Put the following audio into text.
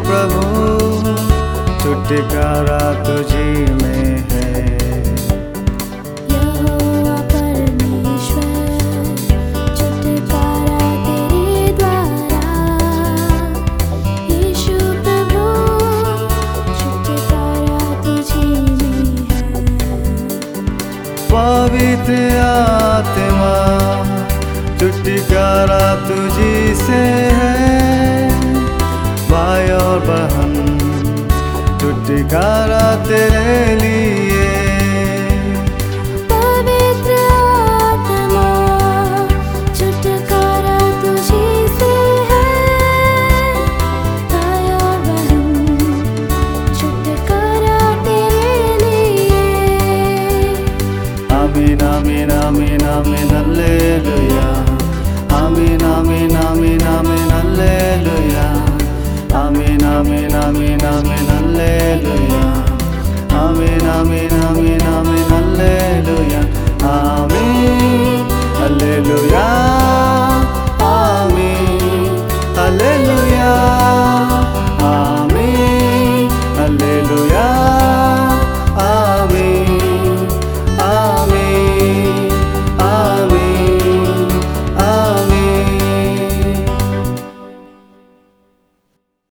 प्रभु छुटकारा तुझी में है। यहोवा परमेश्वर छुटकारा तेरे द्वारा, यीशु प्रभु छुटकारा तुझी में है। पवित्र आत्मा छुटकारा तुझी से है। भाई और बहन छुटकारा तेरे लिए